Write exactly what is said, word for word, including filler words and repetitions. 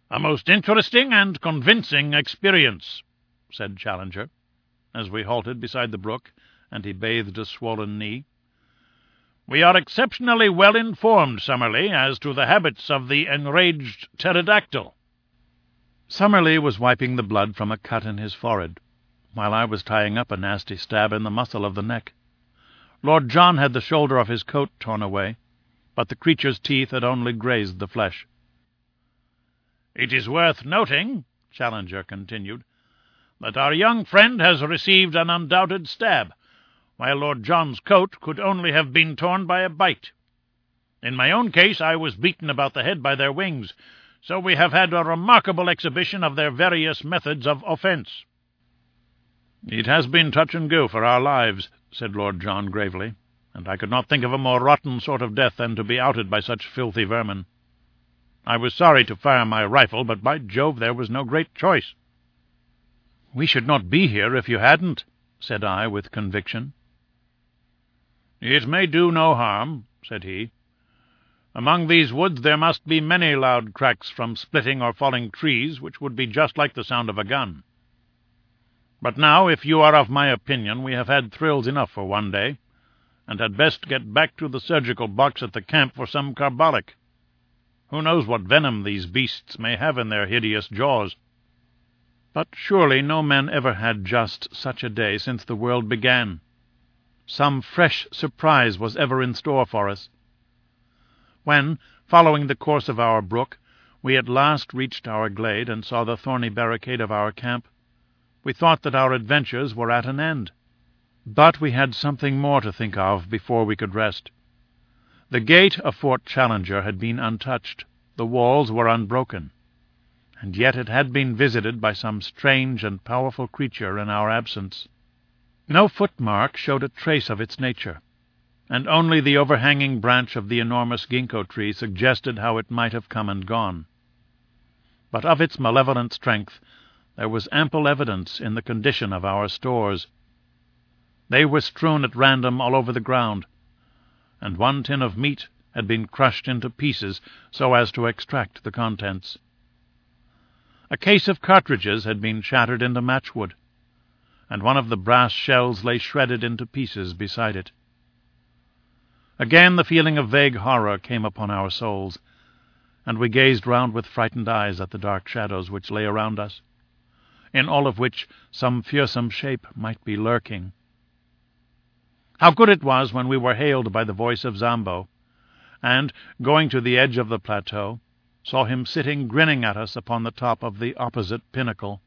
"A most interesting and convincing experience," said Challenger, as we halted beside the brook and he bathed a swollen knee. "We are exceptionally well informed, Summerlee, as to the habits of the enraged pterodactyl." Summerlee was wiping the blood from a cut in his forehead, while I was tying up a nasty stab in the muscle of the neck. Lord John had the shoulder of his coat torn away, but the creature's teeth had only grazed the flesh. "It is worth noting," Challenger continued, "that our young friend has received an undoubted stab, while Lord John's coat could only have been torn by a bite. In my own case I was beaten about the head by their wings, so we have had a remarkable exhibition of their various methods of offence." "It has been touch and go for our lives," said Lord John gravely, "and I could not think of a more rotten sort of death than to be outed by such filthy vermin. I was sorry to fire my rifle, but by Jove there was no great choice." "We should not be here if you hadn't," said I with conviction. "It may do no harm," said he. "Among these woods there must be many loud cracks from splitting or falling trees, which would be just like the sound of a gun. But now, if you are of my opinion, we have had thrills enough for one day, and had best get back to the surgical box at the camp for some carbolic. Who knows what venom these beasts may have in their hideous jaws?" But surely no man ever had just such a day since the world began. Some fresh surprise was ever in store for us. When, following the course of our brook, we at last reached our glade and saw the thorny barricade of our camp, we thought that our adventures were at an end. But we had something more to think of before we could rest. The gate of Fort Challenger had been untouched, the walls were unbroken, and yet it had been visited by some strange and powerful creature in our absence. No footmark showed a trace of its nature, and only the overhanging branch of the enormous ginkgo tree suggested how it might have come and gone. But of its malevolent strength there was ample evidence in the condition of our stores. They were strewn at random all over the ground, and one tin of meat had been crushed into pieces so as to extract the contents. A case of cartridges had been shattered into matchwood, and one of the brass shells lay shredded into pieces beside it. Again the feeling of vague horror came upon our souls, and we gazed round with frightened eyes at the dark shadows which lay around us, in all of which some fearsome shape might be lurking. How good it was when we were hailed by the voice of Zambo, and, going to the edge of the plateau, saw him sitting grinning at us upon the top of the opposite pinnacle.